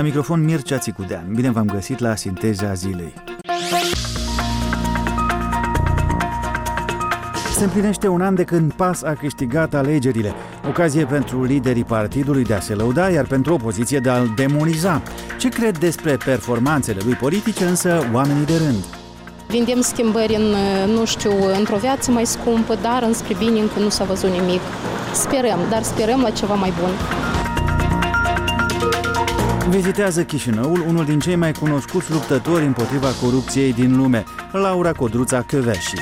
La microfon Mircea Țicudean. Bine v-am găsit la Sinteza Zilei. Se împlinește un an de când PAS a câștigat alegerile, ocazie pentru liderii partidului de a se lăuda, iar pentru opoziție de a-l demoniza. Ce cred despre performanțele lui politice, însă, oamenii de rând? Vindem schimbări într-o viață mai scumpă, dar înspre bine încă nu s-a văzut nimic. Sperăm la ceva mai bun. Vizitează Chișinăul unul din cei mai cunoscuți luptători împotriva corupției din lume, Laura Codruța Kövesi.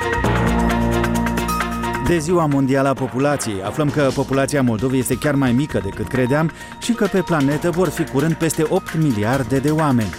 De Ziua Mondială a Populației, aflăm că populația Moldovei este chiar mai mică decât credeam și că pe planetă vor fi curând peste 8 miliarde de oameni.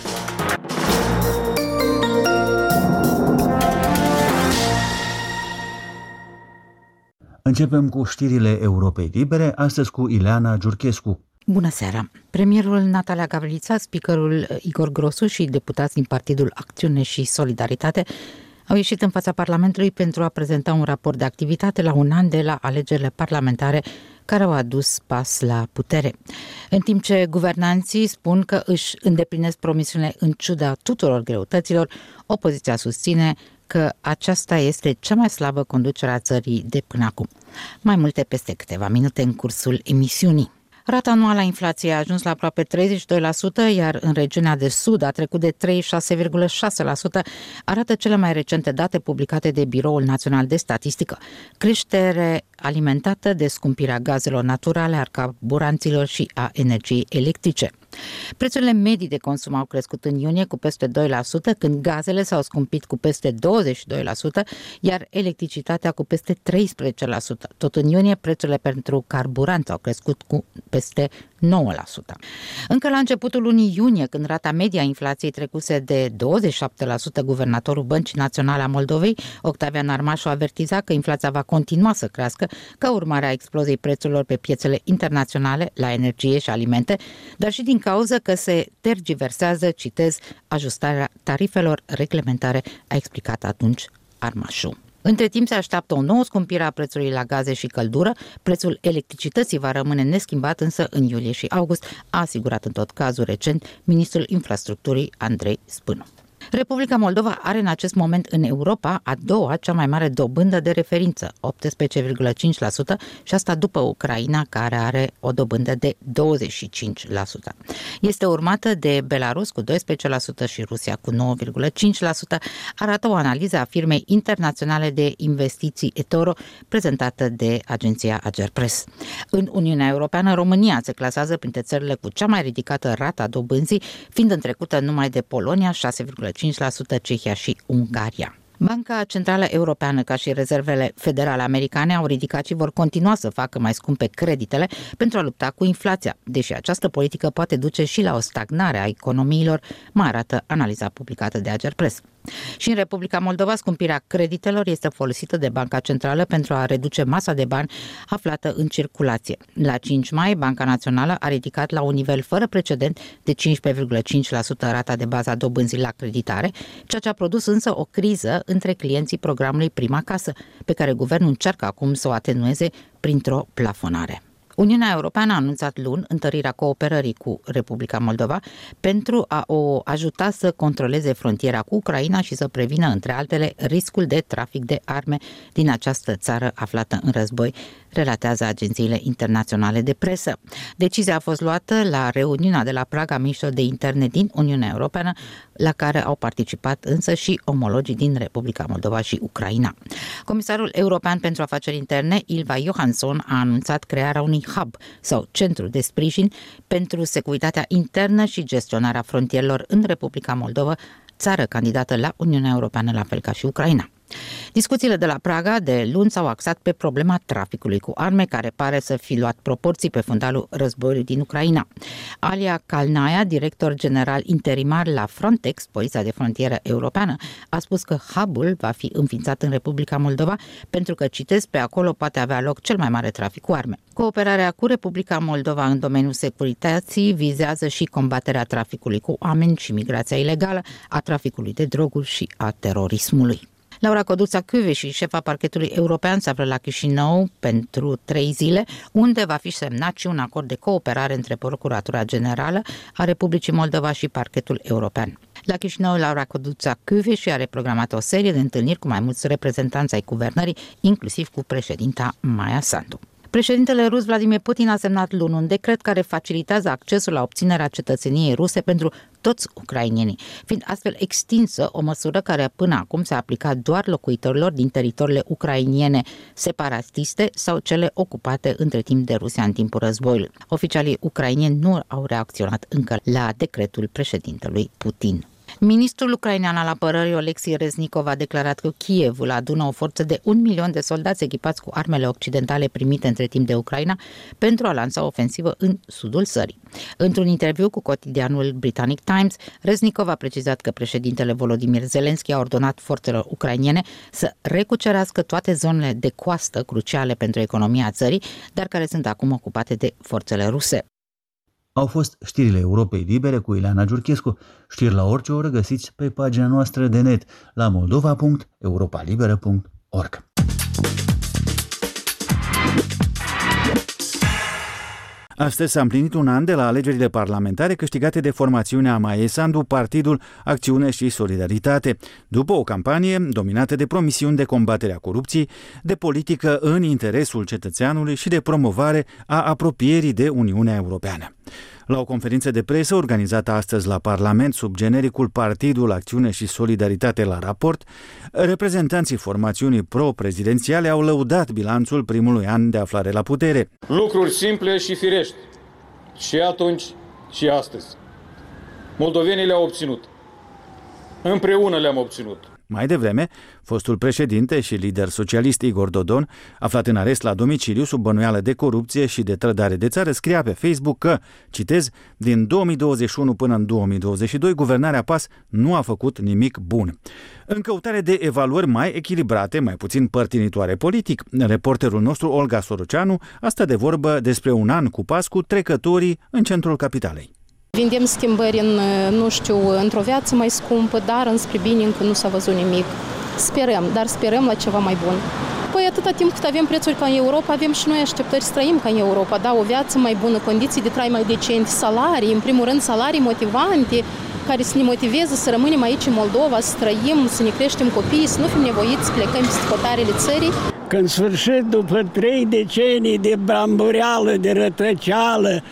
Începem cu știrile Europei Libere, astăzi cu Ileana Giurchescu. Bună seara! Premierul Natalia Gavrița, speakerul Igor Grosu și deputați din Partidul Acțiune și Solidaritate au ieșit în fața Parlamentului pentru a prezenta un raport de activitate la un an de la alegerile parlamentare care au adus PAS la putere. În timp ce guvernanții spun că își îndeplinesc promisiunile în ciuda tuturor greutăților, opoziția susține că aceasta este cea mai slabă conducere a țării de până acum. Mai multe peste câteva minute în cursul emisiunii. Rata anuală a inflației a ajuns la aproape 32%, iar în regiunea de sud a trecut de 36,6%, arată cele mai recente date publicate de Biroul Național de Statistică. Creștere alimentată de scumpirea gazelor naturale, a carburanților și a energiei electrice. Prețurile medii de consum au crescut în iunie cu peste 2%, când gazele s-au scumpit cu peste 22%, iar electricitatea cu peste 13%. Tot în iunie, prețurile pentru carburanți au crescut cu peste 9%. Încă la începutul lunii iunie, când rata media a inflației trecuse de 27%, guvernatorul Băncii Naționale a Moldovei, Octavian Armașu, avertiza că inflația va continua să crească ca urmare a exploziei prețurilor pe piețele internaționale la energie și alimente, dar și din cauza că se tergiversează, citez, ajustarea tarifelor reglementare, a explicat atunci Armașu. Între timp se așteaptă o nouă scumpire a prețului la gaze și căldură. Prețul electricității va rămâne neschimbat însă în iulie și august, a asigurat în tot cazul recent ministrul infrastructurii Andrei Spânu. Republica Moldova are în acest moment în Europa a doua cea mai mare dobândă de referință, 18,5%, și asta după Ucraina, care are o dobândă de 25%. Este urmată de Belarus cu 12% și Rusia cu 9,5%, arată o analiză a firmei internaționale de investiții eToro, prezentată de agenția Agerpres. În Uniunea Europeană, România se clasează printre țările cu cea mai ridicată rată a dobânzii, fiind întrecută numai de Polonia, 6,5%, Cehia și Ungaria. Banca Centrală Europeană, ca și rezervele federale americane, au ridicat și vor continua să facă mai scumpe creditele pentru a lupta cu inflația, deși această politică poate duce și la o stagnare a economiilor, mai arată analiza publicată de Agerpres. Și în Republica Moldova, scumpirea creditelor este folosită de Banca Centrală pentru a reduce masa de bani aflată în circulație. La 5 mai, Banca Națională a ridicat la un nivel fără precedent de 15,5% rata de bază a dobânzii la creditare, ceea ce a produs însă o criză între clienții programului Prima Casă, pe care guvernul încearcă acum să o atenueze printr-o plafonare. Uniunea Europeană a anunțat luni întărirea cooperării cu Republica Moldova pentru a o ajuta să controleze frontiera cu Ucraina și să prevină, între altele, riscul de trafic de arme din această țară aflată în război, relatează agențiile internaționale de presă. Decizia a fost luată la reuniunea de la Praga Miniștrilor de Interne din Uniunea Europeană, la care au participat însă și omologii din Republica Moldova și Ucraina. Comisarul European pentru Afaceri Interne, Ylva Johansson, a anunțat crearea unui hub sau centru de sprijin pentru securitatea internă și gestionarea frontierelor în Republica Moldova, țară candidată la Uniunea Europeană, la fel ca și Ucraina. Discuțiile de la Praga de luni s-au axat pe problema traficului cu arme, care pare să fi luat proporții pe fundalul războiului din Ucraina. Alia Kalnaia, director general interimar la Frontex, Poliția de Frontieră Europeană, a spus că hub-ul va fi înființat în Republica Moldova pentru că, citez, pe acolo poate avea loc cel mai mare trafic cu arme. Cooperarea cu Republica Moldova în domeniul securității vizează și combaterea traficului cu oameni și migrația ilegală, a traficului de droguri și a terorismului. Laura Codruța-Kövesi, șefa parchetului european, se află la Chișinău pentru 3 zile, unde va fi semnat și un acord de cooperare între Procuratura Generală a Republicii Moldova și parchetul european. La Chișinău, Laura Codruța-Kövesi are programat o serie de întâlniri cu mai mulți reprezentanți ai guvernării, inclusiv cu președinta Maia Sandu. Președintele rus Vladimir Putin a semnat luni un decret care facilitează accesul la obținerea cetățeniei ruse pentru toți ucrainenii, fiind astfel extinsă o măsură care până acum s-a aplicat doar locuitorilor din teritoriile ucrainiene separatiste sau cele ocupate între timp de Rusia în timpul războiului. Oficialii ucrainieni nu au reacționat încă la decretul președintelui Putin. Ministrul ucrainean al apărării Oleksii Reznikov a declarat că Kievul adună o forță de 1 milion de soldați echipați cu armele occidentale primite între timp de Ucraina pentru a lansa o ofensivă în sudul țării. Într-un interviu cu cotidianul Britanic Times, Reznikov a precizat că președintele Volodymyr Zelensky a ordonat forțelor ucrainene să recucerească toate zonele de coastă cruciale pentru economia țării, dar care sunt acum ocupate de forțele ruse. Au fost știrile Europei Libere cu Ileana Giurchescu. Știri la orice oră găsiți pe pagina noastră de net la moldova.europalibera.org. Astăzi s-a împlinit un an de la alegerile parlamentare câștigate de formațiunea Maia Sandu, Partidul Acțiune și Solidaritate, după o campanie dominată de promisiuni de combatere a corupției, de politică în interesul cetățeanului și de promovare a apropierii de Uniunea Europeană. La o conferință de presă organizată astăzi la Parlament sub genericul Partidul Acțiune și Solidaritate la raport, reprezentanții formațiunii pro-prezidențiale au lăudat bilanțul primului an de aflare la putere. Lucruri simple și firești, și atunci și astăzi. Moldovenii le-au obținut. Împreună le-am obținut. Mai devreme, fostul președinte și lider socialist Igor Dodon, aflat în arest la domiciliu sub bănuială de corupție și de trădare de țară, scria pe Facebook că, citez, din 2021 până în 2022, guvernarea PAS nu a făcut nimic bun. În căutare de evaluări mai echilibrate, mai puțin părtinitoare politic, reporterul nostru Olga Soroceanu a stat de vorbă despre un an cu PAS cu trecătorii în centrul capitalei. Vedem schimbări într-o viață mai scumpă, dar înspre bine încă nu s-a văzut nimic. Sperăm la ceva mai bun. Păi atâta timp cât avem prețuri ca în Europa, avem și noi așteptări să trăim ca în Europa. Da, o viață mai bună, condiții de trai mai decente, salarii, în primul rând salarii motivante, care să ne motiveze să rămânem aici în Moldova, să trăim, să ne creștem copiii, să nu fim nevoiți să plecăm peste hotarele țării. Că în sfârșit, după 3 decenii de brambureală, de rătăceală,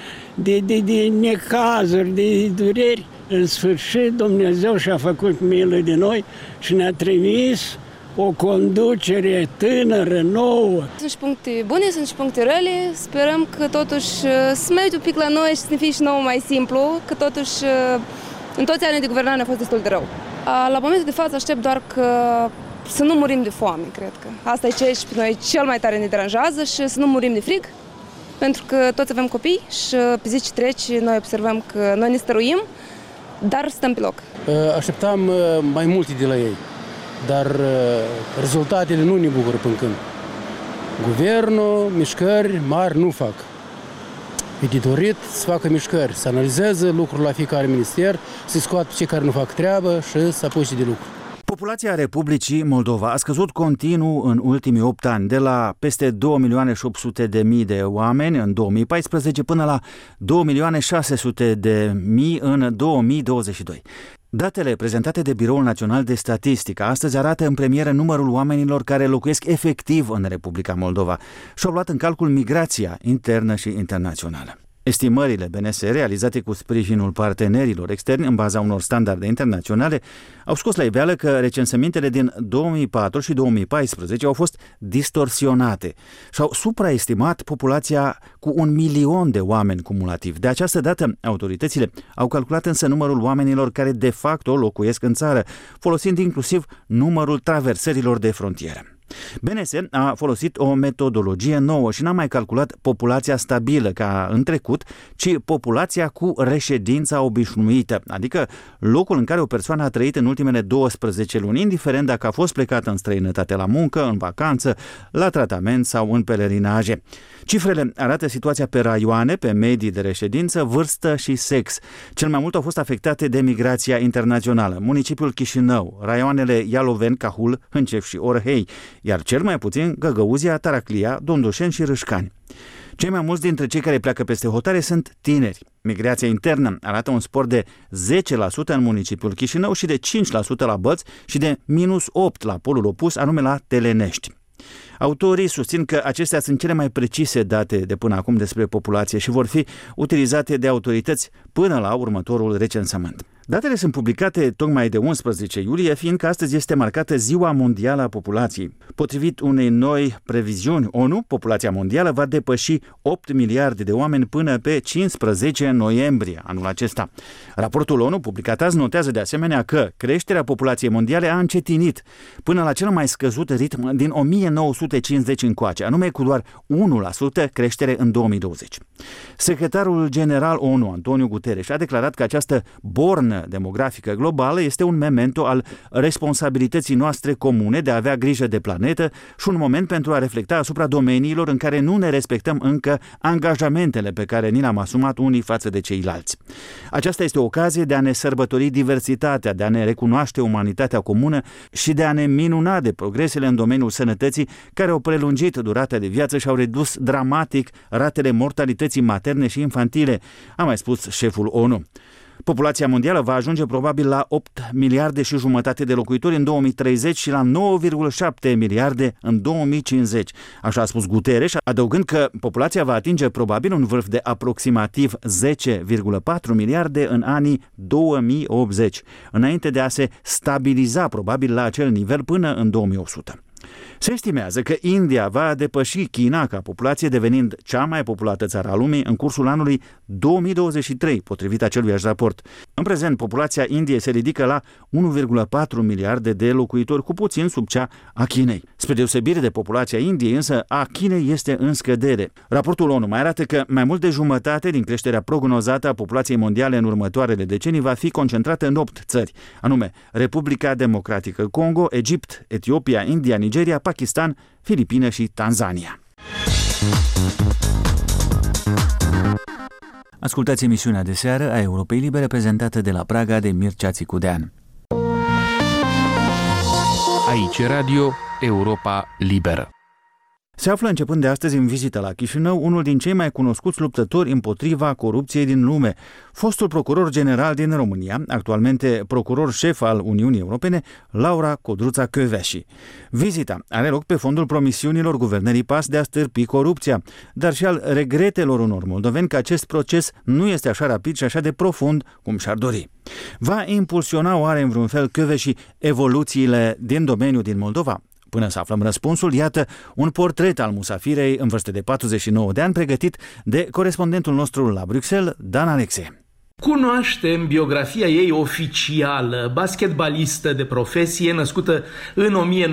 de necazuri, de dureri, în sfârșit Dumnezeu și-a făcut milă de noi și ne-a trimis o conducere tânără, nouă. Sunt și puncte bune, sunt și puncte rele. Sperăm că totuși să mai uite un pic la noi și să ne fie și nouă mai simplu, că totuși în toți anii de guvernare a fost destul de rău. La momentul de față aștept doar că să nu murim de foame, cred că. Asta e ce și pe noi cel mai tare ne deranjează și să nu murim de frig, pentru că toți avem copii și pe zi ce trece noi observăm că noi ne stăruim, dar stăm pe loc. Așteptam mai multe de la ei, dar rezultatele nu ne bucură până când. Guvernul mișcări mari nu fac. E de dorit să facă mișcări, să analizeze lucrul la fiecare minister, să scoată cei care nu fac treabă și să apuce de lucru. Populația Republicii Moldova a scăzut continuu în ultimii 8 ani, de la peste 2.800.000 de oameni în 2014 până la 2.600.000 în 2022. Datele prezentate de Biroul Național de Statistică astăzi arată în premieră numărul oamenilor care locuiesc efectiv în Republica Moldova și au luat în calcul migrația internă și internațională. Estimările BNS, realizate cu sprijinul partenerilor externi în baza unor standarde internaționale, au scos la iveală că recensămintele din 2004 și 2014 au fost distorsionate și au supraestimat populația cu 1 milion de oameni cumulativ. De această dată, autoritățile au calculat însă numărul oamenilor care de facto locuiesc în țară, folosind inclusiv numărul traversărilor de frontieră. BNS a folosit o metodologie nouă și n-a mai calculat populația stabilă ca în trecut, ci populația cu reședința obișnuită, adică locul în care o persoană a trăit în ultimele 12 luni, indiferent dacă a fost plecată în străinătate la muncă, în vacanță, la tratament sau în pelerinaje. Cifrele arată situația pe raioane, pe medii de reședință, vârstă și sex. Cel mai mult au fost afectate de migrația internațională. Municipiul Chișinău, raioanele Ialoveni, Cahul, Hâncef și Orhei, iar cel mai puțin Găgăuzia, Taraclia, Dondoșeni și Râșcani. Cei mai mulți dintre cei care pleacă peste hotare sunt tineri. Migrația internă arată un spor de 10% în municipiul Chișinău și de 5% la Bălți și de -8% la polul opus, anume la Telenești. Autorii susțin că acestea sunt cele mai precise date de până acum despre populație și vor fi utilizate de autorități până la următorul recensământ. Datele sunt publicate tocmai de 11 iulie, fiindcă astăzi este marcată Ziua Mondială a Populației. Potrivit unei noi previziuni ONU, populația mondială va depăși 8 miliarde de oameni până pe 15 noiembrie anul acesta. Raportul ONU publicat azi notează de asemenea că creșterea populației mondiale a încetinit până la cel mai scăzut ritm din 1950 încoace, anume cu doar 1% creștere în 2020. Secretarul general ONU, Antonio Guterres, a declarat că această bornă demografică globală este un memento al responsabilității noastre comune de a avea grijă de planetă și un moment pentru a reflecta asupra domeniilor în care nu ne respectăm încă angajamentele pe care ni le-am asumat unii față de ceilalți. Aceasta este o ocazie de a ne sărbători diversitatea, de a ne recunoaște umanitatea comună și de a ne minuna de progresele în domeniul sănătății care au prelungit durata de viață și au redus dramatic ratele mortalității materne și infantile, a mai spus șeful ONU. Populația mondială va ajunge probabil la 8 miliarde și jumătate de locuitori în 2030 și la 9,7 miliarde în 2050, așa a spus Guterres, adăugând că populația va atinge probabil un vârf de aproximativ 10,4 miliarde în anii 2080, înainte de a se stabiliza probabil la acel nivel până în 2100. Se estimează că India va depăși China ca populație, devenind cea mai populată țară a lumii în cursul anului 2023, potrivit aceluiași raport. În prezent, populația Indiei se ridică la 1,4 miliarde de locuitori, cu puțin sub cea a Chinei. Spre deosebire de populația Indiei, însă, a Chinei este în scădere. Raportul ONU mai arată că mai mult de jumătate din creșterea prognozată a populației mondiale în următoarele decenii va fi concentrată în 8 țări, anume Republica Democratică Congo, Egipt, Etiopia, India, Nigeria, Pakistan, Filipine și Tanzania. Ascultați emisiunea de seară a Europei Libere, prezentată de la Praga de Mircea Țicudean. Aici Radio Europa Liberă. Se află începând de astăzi în vizită la Chișinău unul din cei mai cunoscuți luptători împotriva corupției din lume, fostul procuror general din România, actualmente procuror șef al Uniunii Europene, Laura Codruța-Kövesi. Vizita are loc pe fondul promisiunilor guvernării PAS de a stârpi corupția, dar și al regretelor unor moldoveni că acest proces nu este așa rapid și așa de profund cum și-ar dori. Va impulsiona oare în vreun fel Kövesi evoluțiile din domeniul din Moldova? Până să aflăm răspunsul, iată un portret al musafirei în vârstă de 49 de ani, pregătit de corespondentul nostru la Bruxelles, Dan Alexe. Cunoaștem biografia ei oficială, basketbalistă de profesie, născută în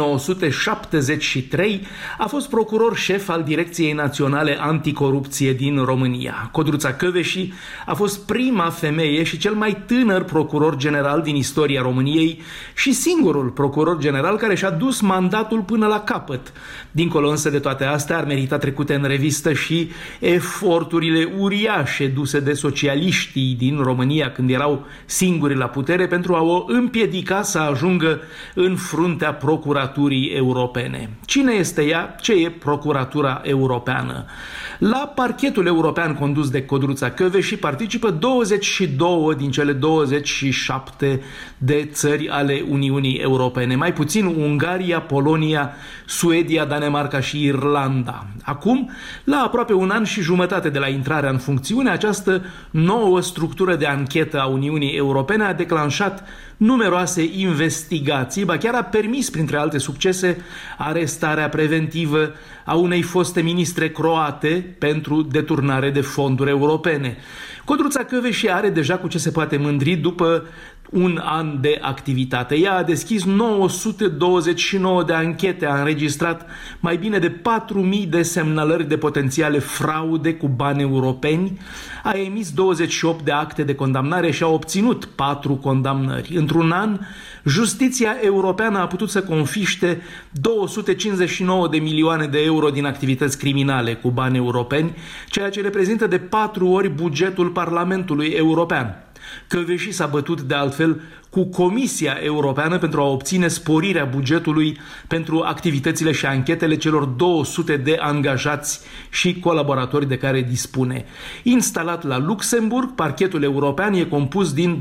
1973, a fost procuror șef al Direcției Naționale Anticorupție din România. Codruța-Kövesi a fost prima femeie și cel mai tânăr procuror general din istoria României și singurul procuror general care și-a dus mandatul până la capăt. Dincolo însă de toate astea, ar merita trecute în revistă și eforturile uriașe duse de socialiștii din România când erau singuri la putere pentru a o împiedica să ajungă în fruntea procuraturii europene. Cine este ea? Ce e Procuratura Europeană? La parchetul european condus de Codruța-Kövesi participă 22 din cele 27 de țări ale Uniunii Europene, mai puțin Ungaria, Polonia, Suedia, Danemarca și Irlanda. Acum, la aproape un an și jumătate de la intrarea în funcțiune, această nouă structură de anchetă a Uniunii Europene a declanșat numeroase investigații, ba chiar a permis, printre alte succese, arestarea preventivă a unei foste ministre croate pentru deturnare de fonduri europene. Codruța-Kövesi are deja cu ce se poate mândri după un an de activitate. Ea a deschis 929 de anchete, a înregistrat mai bine de 4.000 de semnalări de potențiale fraude cu bani europeni, a emis 28 de acte de condamnare și a obținut 4 condamnări. Într-un an, justiția europeană a putut să confiște 259 de milioane de euro din activități criminale cu bani europeni, ceea ce reprezintă de 4 ori bugetul Parlamentului European. Kövesi s-a bătut de altfel cu Comisia Europeană pentru a obține sporirea bugetului pentru activitățile și anchetele celor 200 de angajați și colaboratori de care dispune. Instalat la Luxemburg, parchetul european e compus din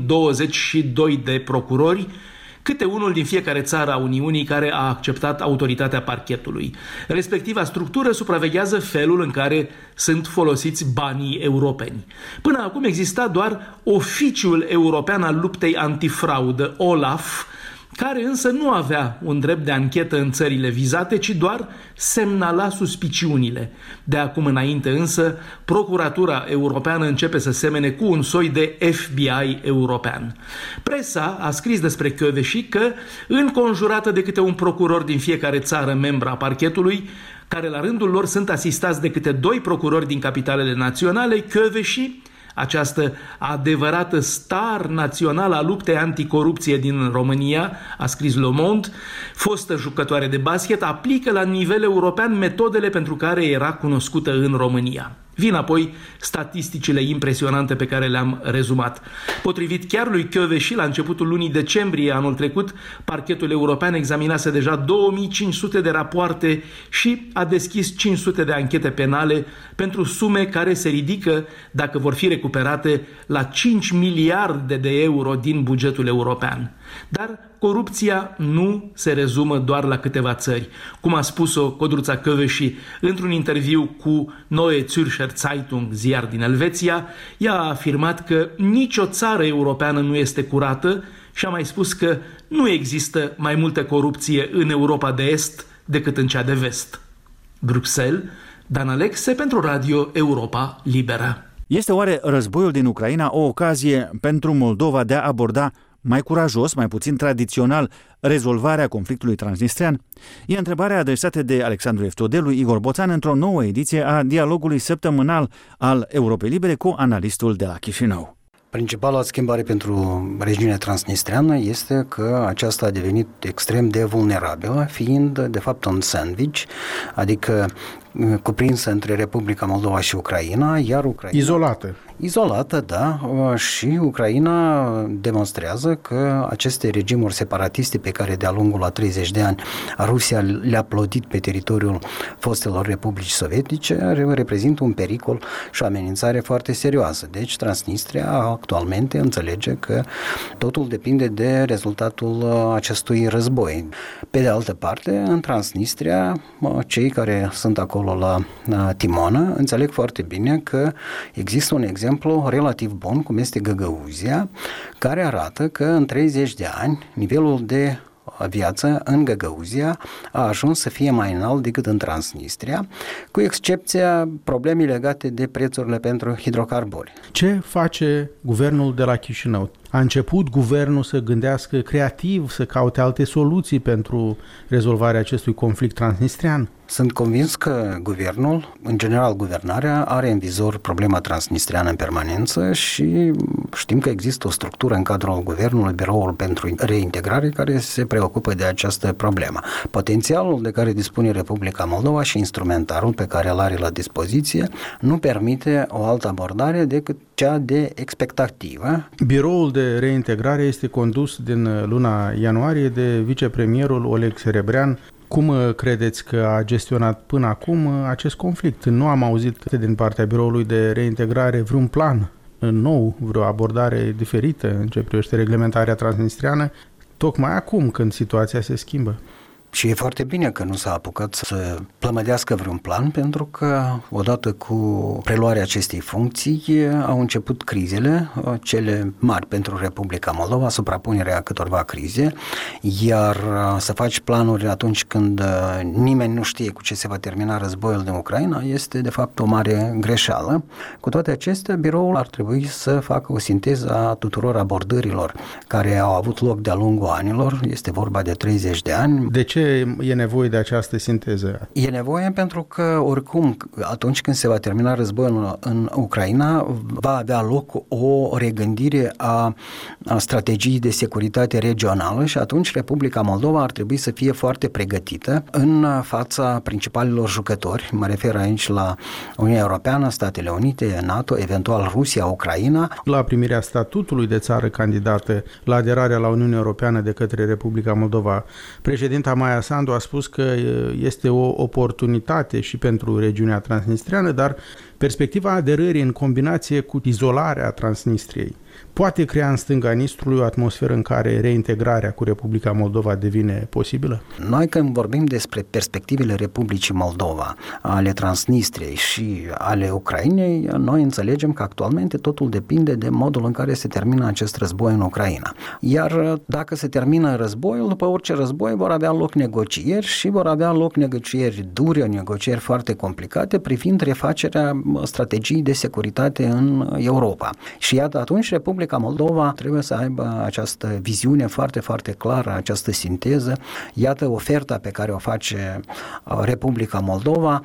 22 de procurori, câte unul din fiecare țară a Uniunii care a acceptat autoritatea parchetului. Respectiva structură supraveghează felul în care sunt folosiți banii europeni. Până acum exista doar Oficiul European al Luptei Antifraudă, OLAF, care însă nu avea un drept de anchetă în țările vizate, ci doar semnala suspiciunile. De acum înainte însă, Procuratura Europeană începe să semene cu un soi de FBI european. Presa a scris despre Kövesi că, înconjurată de câte un procuror din fiecare țară membra a parchetului, care la rândul lor sunt asistați de câte 2 procurori din capitalele naționale, Kövesi, această adevărată star națională a luptei anticorupție din România, a scris Le Monde, fostă jucătoare de basket, aplică la nivel european metodele pentru care era cunoscută în România. Vin apoi statisticile impresionante pe care le-am rezumat. Potrivit chiar lui Kövesi, la începutul lunii decembrie anul trecut, parchetul european examinase deja 2500 de rapoarte și a deschis 500 de anchete penale pentru sume care se ridică, dacă vor fi recuperate, la 5 miliarde de euro din bugetul european. Dar corupția nu se rezumă doar la câteva țări. Cum a spus-o Codruța Kövesi într-un interviu cu Neue Zürcher Zeitung, ziar din Elveția, ea a afirmat că nicio țară europeană nu este curată și a mai spus că nu există mai multă corupție în Europa de Est decât în cea de Vest. Bruxelles, Dan Alexe pentru Radio Europa Liberă. Este oare războiul din Ucraina o ocazie pentru Moldova de a aborda mai curajos, mai puțin tradițional, rezolvarea conflictului transnistrean? E întrebarea adresată de Alexandru Eftodelu, Igor Boțan, într-o nouă ediție a dialogului săptămânal al Europei Libere cu analistul de la Chișinău. Principala schimbare pentru regiunea transnistreană este că aceasta a devenit extrem de vulnerabilă, fiind de fapt un sandwich, adică cuprinsă între Republica Moldova și Ucraina, iar Ucraina... Izolată, da, și Ucraina demonstrează că aceste regimuri separatiste pe care de-a lungul a 30 de ani Rusia le-a plodit pe teritoriul fostelor republici sovietice reprezintă un pericol și o amenințare foarte serioasă. Deci Transnistria actualmente înțelege că totul depinde de rezultatul acestui război. Pe de altă parte, în Transnistria, cei care sunt acolo la timonă înțeleg foarte bine că există un exemplu relativ bun, cum este Găgăuzia, care arată că în 30 de ani nivelul de viață în Găgăuzia a ajuns să fie mai înalt decât în Transnistria, cu excepția problemei legate de prețurile pentru hidrocarburi. Ce face guvernul de la Chișinău? A început guvernul să gândească creativ, să caute alte soluții pentru rezolvarea acestui conflict transnistrean? Sunt convins că guvernul, în general guvernarea, are în vizor problema transnistreană în permanență și știm că există o structură în cadrul guvernului, Biroul pentru Reintegrare, care se preocupă de această problemă. Potențialul de care dispune Republica Moldova și instrumentarul pe care îl are la dispoziție nu permite o altă abordare decât cea de expectativă. Biroul de reintegrare este condus din luna ianuarie de vicepremierul Oleg Serebrean. Cum credeți că a gestionat până acum acest conflict? Nu am auzit din partea Biroului de Reintegrare vreun plan nou, vreo abordare diferită în ce privește reglementarea transnistreană, tocmai acum când situația se schimbă. Și e foarte bine că nu s-a apucat să plămădească vreun plan, pentru că odată cu preluarea acestei funcții au început crizele, cele mari pentru Republica Moldova, suprapunerea câtorva crize, iar să faci planuri atunci când nimeni nu știe cu ce se va termina războiul din Ucraina este de fapt o mare greșeală. Cu toate acestea, biroul ar trebui să facă o sinteză a tuturor abordărilor care au avut loc de-a lungul anilor, este vorba de 30 de ani. De ce e nevoie de această sinteză? E nevoie pentru că, oricum, atunci când se va termina războiul în Ucraina, va avea loc o regândire a strategiei de securitate regională și atunci Republica Moldova ar trebui să fie foarte pregătită în fața principalilor jucători. Mă refer aici la Uniunea Europeană, Statele Unite, NATO, eventual Rusia, Ucraina. La primirea statutului de țară candidată la aderarea la Uniunea Europeană de către Republica Moldova, președinta Maia Sandu a spus că este o oportunitate și pentru regiunea transnistreană, dar perspectiva aderării în combinație cu izolarea Transnistriei poate crea în stânga Nistrului o atmosferă în care reintegrarea cu Republica Moldova devine posibilă? Noi când vorbim despre perspectivele Republicii Moldova, ale Transnistriei și ale Ucrainei, noi înțelegem că actualmente totul depinde de modul în care se termină acest război în Ucraina. Iar dacă se termină războiul, după orice război vor avea loc negocieri și vor avea loc negocieri dure, negocieri foarte complicate privind refacerea strategiei de securitate în Europa. Și iată, atunci Republica Moldova trebuie să aibă această viziune foarte, foarte clară, această sinteză. Iată oferta pe care o face Republica Moldova,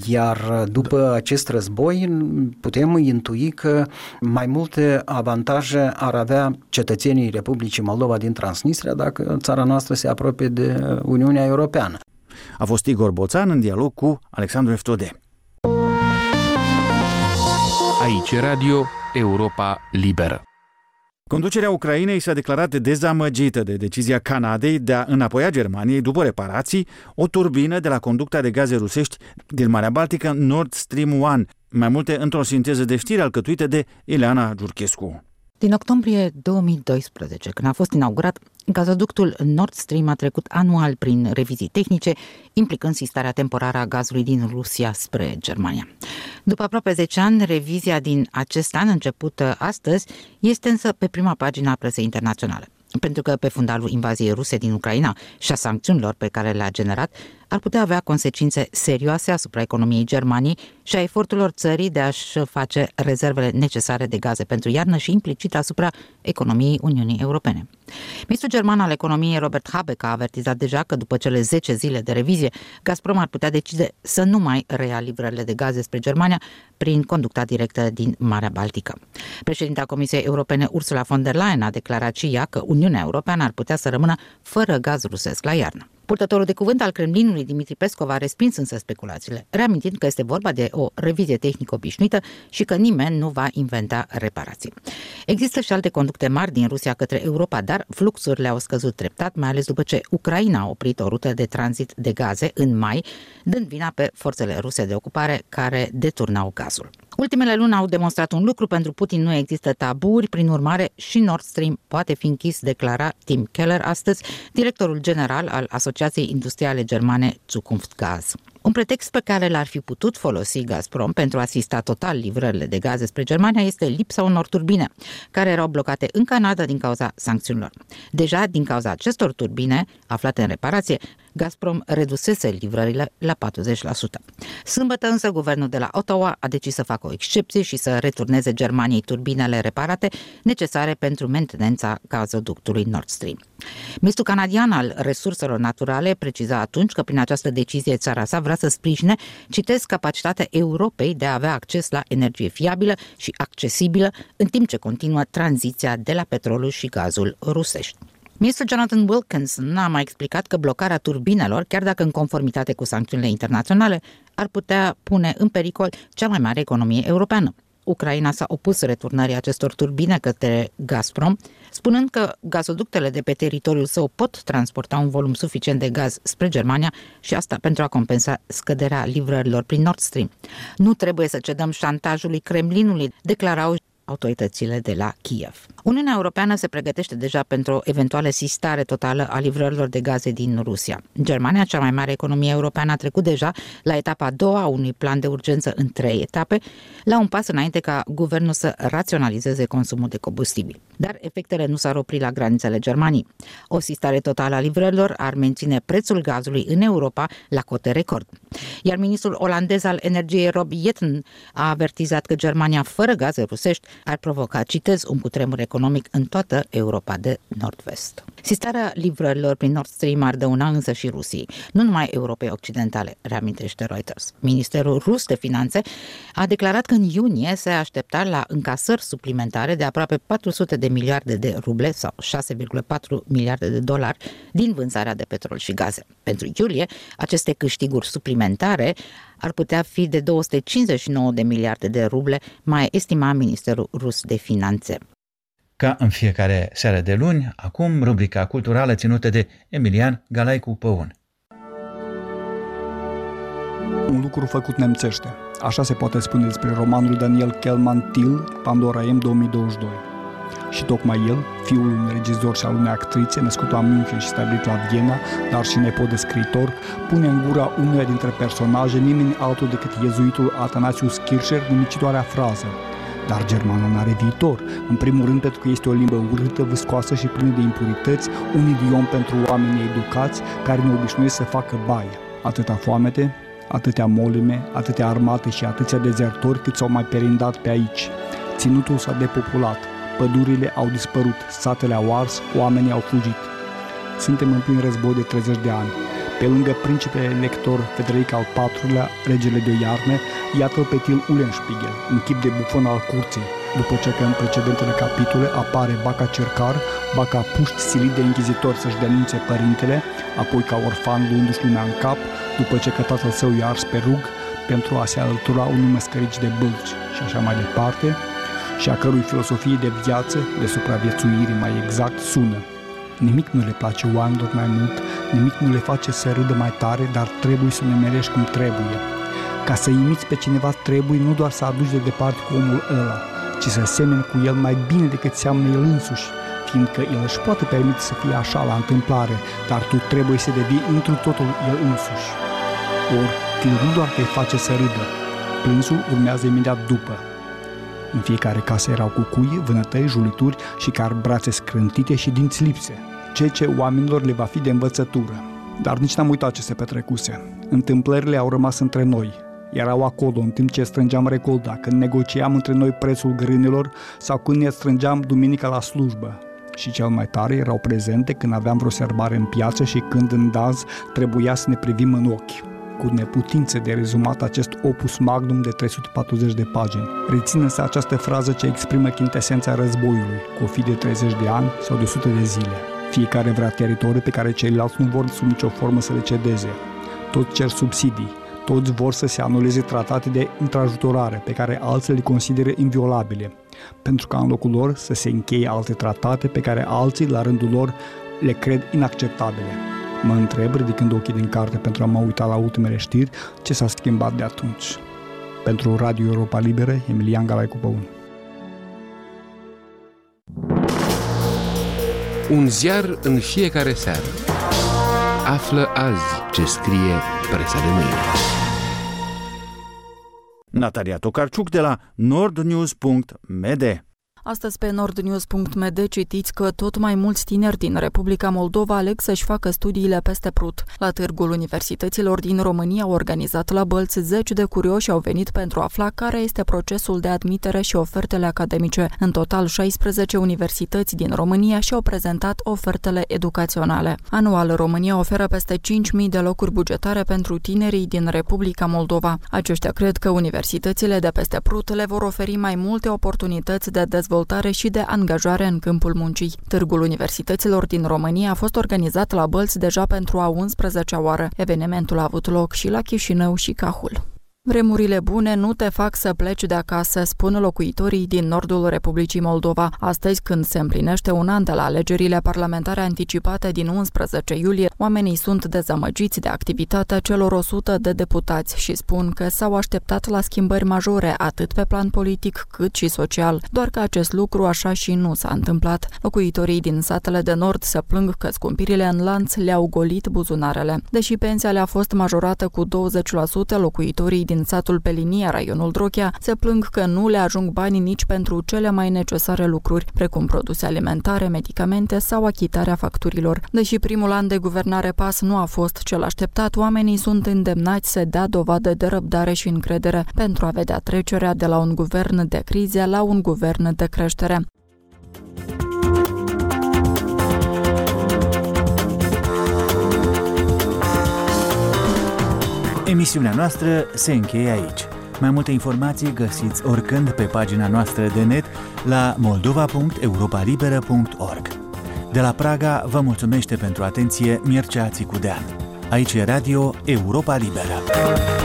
iar după acest război putem intui că mai multe avantaje ar avea cetățenii Republicii Moldova din Transnistria dacă țara noastră se apropie de Uniunea Europeană. A fost Igor Boțan în dialog cu Alexandru Eftode. Aici Radio Europa Liberă. Conducerea Ucrainei s-a declarat dezamăgită de decizia Canadei de a înapoia Germaniei, după reparații, o turbină de la conducta de gaze rusești din Marea Baltică Nord Stream 1. Mai multe într-o sinteză de știri alcătuită de Ileana Giurchescu. Din octombrie 2012, când a fost inaugurat, gazoductul Nord Stream a trecut anual prin revizii tehnice, implicând sistarea temporară a gazului din Rusia spre Germania. După aproape 10 ani, revizia din acest an, începută astăzi, este însă pe prima pagină a presei internaționale. Pentru că pe fundalul invaziei ruse din Ucraina și a sancțiunilor pe care le-a generat, ar putea avea consecințe serioase asupra economiei Germaniei și a eforturilor țării de a-și face rezervele necesare de gaze pentru iarnă și implicit asupra economiei Uniunii Europene. Ministrul german al economiei Robert Habeck a avertizat deja că după cele 10 zile de revizie, Gazprom ar putea decide să nu mai reia livrările de gaze spre Germania prin conducta directă din Marea Baltică. Președinta Comisiei Europene Ursula von der Leyen a declarat și ea că Uniunea Europeană ar putea să rămână fără gaz rusesc la iarnă. Purtătorul de cuvânt al Kremlinului, Dimitri Peskov, a respins însă speculațiile, reamintind că este vorba de o revizie tehnică obișnuită și că nimeni nu va inventa reparații. Există și alte conducte mari din Rusia către Europa, dar fluxurile au scăzut treptat, mai ales după ce Ucraina a oprit o rută de tranzit de gaze în mai, dând vina pe forțele ruse de ocupare care deturnau gazul. Ultimele luni au demonstrat un lucru: pentru Putin nu există taburi, prin urmare și Nord Stream poate fi închis, declara Tim Keller astăzi, directorul general al Asociației Industriale Germane Zukunftsgas. Un pretext pe care l-ar fi putut folosi Gazprom pentru a asista total livrările de gaze spre Germania este lipsa unor turbine, care erau blocate în Canada din cauza sancțiunilor. Deja din cauza acestor turbine, aflate în reparație, Gazprom redusese livrările la 40%. Sâmbătă însă, guvernul de la Ottawa a decis să facă o excepție și să returneze Germaniei turbinele reparate necesare pentru mentenența gazoductului Nord Stream. Ministrul canadian al resurselor naturale preciza atunci că prin această decizie țara sa vrea să sprijine, citez, capacitatea Europei de a avea acces la energie fiabilă și accesibilă, în timp ce continuă tranziția de la petrolul și gazul rusești. Ministrul Jonathan Wilkinson a mai explicat că blocarea turbinelor, chiar dacă în conformitate cu sancțiunile internaționale, ar putea pune în pericol cea mai mare economie europeană. Ucraina s-a opus returnării acestor turbine către Gazprom, spunând că gazoductele de pe teritoriul său pot transporta un volum suficient de gaz spre Germania și asta pentru a compensa scăderea livrărilor prin Nord Stream. Nu trebuie să cedăm șantajului Kremlinului, declarau autoritățile de la Kiev. Uniunea Europeană se pregătește deja pentru o eventuală sistare totală a livrărilor de gaze din Rusia. Germania, cea mai mare economie europeană, a trecut deja la etapa a doua a unui plan de urgență în 3 etape, la un pas înainte ca guvernul să raționalizeze consumul de combustibil. Dar efectele nu s-ar opri la granițele Germaniei. O sistare totală a livrărilor ar menține prețul gazului în Europa la cote record. Iar ministrul olandez al energiei Rob Jetten a avertizat că Germania fără gaze rusești ar provoca, citez, un cutremur economic în toată Europa de Nord-Vest. Sistarea livrărilor prin Nord Stream ar dăuna însă și Rusiei, nu numai Europei Occidentale, reamintește Reuters. Ministerul rus de finanțe a declarat că în iunie se aștepta la încasări suplimentare de aproape 400 de miliarde de ruble sau 6,4 miliarde de dolari din vânzarea de petrol și gaze. Pentru iulie, aceste câștiguri suplimentare ar putea fi de 259 de miliarde de ruble, mai estima Ministerul Rus de Finanțe. Ca în fiecare seară de luni, acum rubrica culturală ținută de Emilian Galaicu Păun. Un lucru făcut nemțește. Așa se poate spune despre romanul Daniel Kelman Till, Pandora M 2022. Și tocmai el, fiul unui regizor și al unei actrițe, născut la München și stabilit la Viena, dar și nepot de scriitor, pune în gura unuia dintre personaje nimeni altul decât iezuitul Athanasius Kircher nimicitoarea frază: dar germana n-are viitor, în primul rând pentru că este o limbă urâtă, viscoasă și plină de impurități, un idiom pentru oamenii educați care ne obișnuiesc să facă baie. Atâta foamete, atâtea molime, atâtea armate și atâția dezertori cât s-au mai perindat pe aici. Ținutul s-a depopulat, pădurile au dispărut, satele au ars, oamenii au fugit. Suntem în plin război de 30 de ani. Pe lângă principele elector Frederic al IV-lea, regele de iarnă, iată-l pe Till Eulenspiegel, în chip de bufon al curții, după ce că în precedentele capitole apare ba ca cercar, ba ca puști silit de închizitori să-și denunțe părintele, apoi ca orfan luându-și lumea în cap, după ce că tatăl său i-a ars pe rug pentru a se alătura unui măscărici de bâlci și așa mai departe, și a cărui filosofie de viață, de supraviețuire mai exact, sună: nimic nu le place oamenilor mai mult, nimic nu le face să râdă mai tare, dar trebuie să ne merești cum trebuie. Ca să imiți pe cineva trebuie nu doar să aduci de departe cu omul ăla, ci să semeni cu el mai bine decât seamănă el însuși, fiindcă el își poate permite să fie așa la întâmplare, dar tu trebuie să devii întru totul el însuși. Ori, Till nu doar că îi face să râdă, plânsul urmează imediat după. În fiecare casă erau cucui, vânătăi, julituri și chiar brațe scrântite și dinți lipse, ceea ce oamenilor le va fi de învățătură. Dar nici n-am uitat ce se petrecuse. Întâmplările au rămas între noi. Erau acolo în timp ce strângeam recolta, când negociam între noi prețul grânelor sau când ne strângeam duminica la slujbă. Și cel mai tare erau prezente când aveam vreo serbare în piață și când în dans trebuia să ne privim în ochi. Cu neputință de rezumat acest opus magnum de 340 de pagini. Rețin însă această frază ce exprimă chintesența războiului, cu o fi de 30 de ani sau de 100 de zile. Fiecare vrea teritorii pe care ceilalți nu vor sub nicio formă să le cedeze. Toți cer subsidii, toți vor să se anuleze tratate de întrajutorare pe care alții le consideră inviolabile, pentru ca în locul lor să se încheie alte tratate pe care alții, la rândul lor, le cred inacceptabile. Mă întreb, ridicând ochii din carte pentru a mă uita la ultimele știri, ce s-a schimbat de atunci. Pentru Radio Europa Liberă, Emilian Galaicu Păun. Un ziar în fiecare seară. Află azi ce scrie presa de mâine. Natalia Tokarczuk de la nordnews.md. Astăzi pe nordnews.md citiți că tot mai mulți tineri din Republica Moldova aleg să-și facă studiile peste Prut. La Târgul Universităților din România, organizat la Bălți, zeci de curioși au venit pentru a afla care este procesul de admitere și ofertele academice. În total, 16 universități din România și-au prezentat ofertele educaționale. Anual, România oferă peste 5.000 de locuri bugetare pentru tinerii din Republica Moldova. Aceștia cred că universitățile de peste Prut le vor oferi mai multe oportunități de dezvoltare și de angajare în câmpul muncii. Târgul Universităților din România a fost organizat la Bălți deja pentru a 11-a oară. Evenimentul a avut loc și la Chișinău și Cahul. Vremurile bune nu te fac să pleci de acasă, spun locuitorii din nordul Republicii Moldova. Astăzi, când se împlinește un an de la alegerile parlamentare anticipate din 11 iulie, oamenii sunt dezamăgiți de activitatea celor 100 de deputați și spun că s-au așteptat la schimbări majore, atât pe plan politic cât și social, doar că acest lucru așa și nu s-a întâmplat. Locuitorii din satele de nord se plâng că scumpirile în lanț le-au golit buzunarele. Deși pensia le-a fost majorată cu 20%, locuitorii din satul Pelinia, raionul Drochea, se plâng că nu le ajung banii nici pentru cele mai necesare lucruri, precum produse alimentare, medicamente sau achitarea facturilor. Deși primul an de guvernare PAS nu a fost cel așteptat, oamenii sunt îndemnați să dea dovadă de răbdare și încredere pentru a vedea trecerea de la un guvern de crize la un guvern de creștere. Emisiunea noastră se încheie aici. Mai multe informații găsiți oricând pe pagina noastră de net la moldova.europalibera.org. De la Praga vă mulțumește pentru atenție Mircea Țicudean. Aici e Radio Europa Liberă.